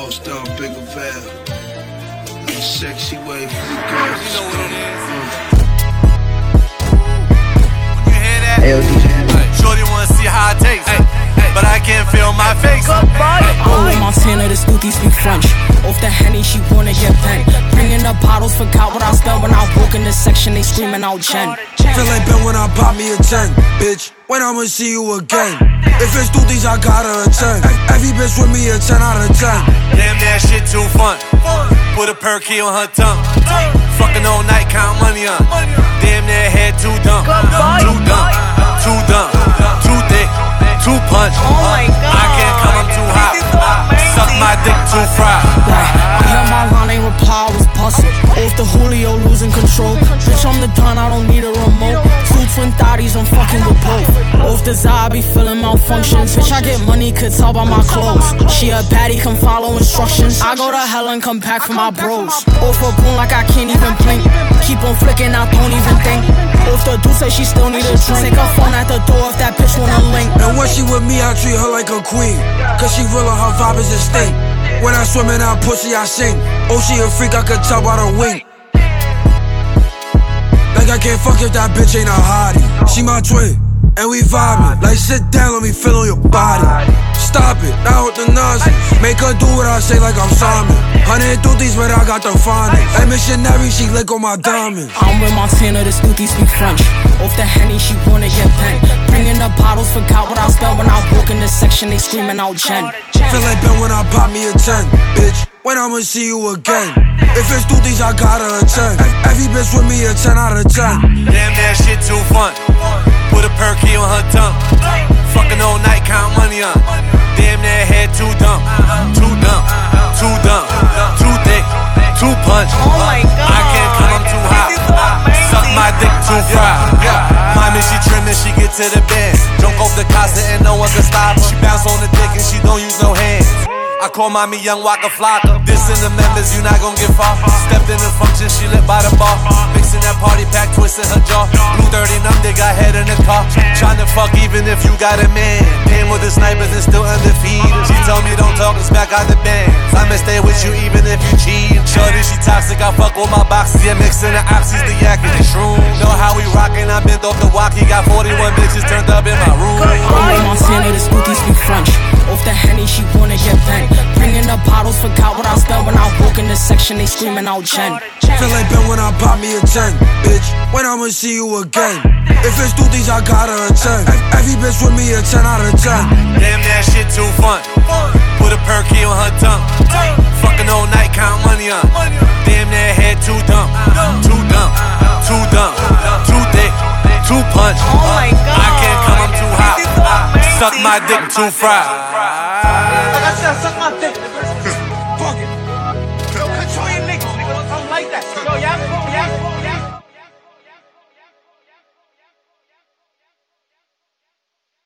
Star, Bigger Val. Little sexy way for the girls. You know what it is. When you hear that? Hey, yo, DJ. Shorty wanna see how it tastes, but I can't feel my face. All in Montana, the Scooty speak French. Off the Henny, she wanna get bent. Bringing the bottles, forgot what I spent when I walk in the section, they screaming out Jen. Feel like Ben when I pop me a 10, bitch. When I'ma see you again? If it's Scooties, I gotta attend. Every bitch with me a 10 out of 10. Damn, that shit too fun. Put a perky on her tongue. Fucking all night, count money on. Damn, that head too dumb. Too dumb, too dumb, too thick, too punch. I can't come, I'm too hot. Suck my dick too fried. I heard my line ain't reply, I was busted. Off the Julio, losing control. Bitch, I'm the Don, I don't need a remote. Two twin thotties, I'm fucking with both. Off the Zabi, feeling malfunctions. Bitch, I get money, could tell by my clothes. She a baddie, come follow instructions. I go to hell and come back for my bros. Off a boom like I can't even blink. Keep on flicking, I don't even think. Off the dude say she still need a drink. Take her phone at the door if that bitch wanna link. And when she with me, I treat her like a queen. Cause she real and her vibe is instinct. When I swim in that pussy, I sing. Oh, she a freak, I could tell by the wink. Like I can't fuck if that bitch ain't a hottie. She my twin, and we vibing. Like sit down, let me feel on your body. Stop it, now with the nonsense. Make her do what I say like I'm Simon. 100 duties, but I got the finest. Hey, missionary, she lick on my diamonds. I'm with Montana, the Scooty speak French. Off the Henny, she wanna get bent. Bringing the bottles, forgot what I spent when I walk in the section, they screaming out Jen. Feel like Ben when I pop me a 10, bitch. When I'ma see you again? If it's Scooties, I gotta attend. Every bitch with me a 10 out of 10. Damn, that shit too fun. Put a perky on her tongue. Fucking all night, count money on. Damn, that head too dumb. Too dumb, too dumb, too thick, too punch. I can't come, I'm too hot. Suck my dick too fried. Mommy, she trimmin', she get to the bed. Drunk off the Casa and no one can stop her. She bounce on the dick and she don't use no hands. I call mommy Young Waka Flocka. Dissing the members, you not gon' get far. Stepped in the function, she lit by the bar. Mixing that party pack, twisting her jaw. Blue 30 numb, they got head in the car. Tryna fuck even if you got a man. Came with the snipers and still undefeated. She told me don't talk, it's back out the band. I'ma stay with you even if you cheat. Shorty, she toxic, I fuck with my boxes. Yeah, mixing the oxys, the yak and the shroom. Know how we rockin', I bent off the walkie. Got 41 bitches turned up in my room. I'm in Montana, the Scooty speak French. Off the Henny, she wanna get bent. Bringing the bottles, forgot what I spent when I walk in the section, they screaming out Jen. Feel like Ben when I pop me a 10, bitch. When I'ma see you again? If it's Scooties, I gotta attend. Every bitch with me a 10 out of 10. Damn, that shit too fun. Put a perky on her tongue. Fucking all night, count money on. Damn, that head too dumb. Too dumb, too dumb, too thick, too punch. I can't come, I'm too hot. Suck my dick too fried. Like I said, suck my dick.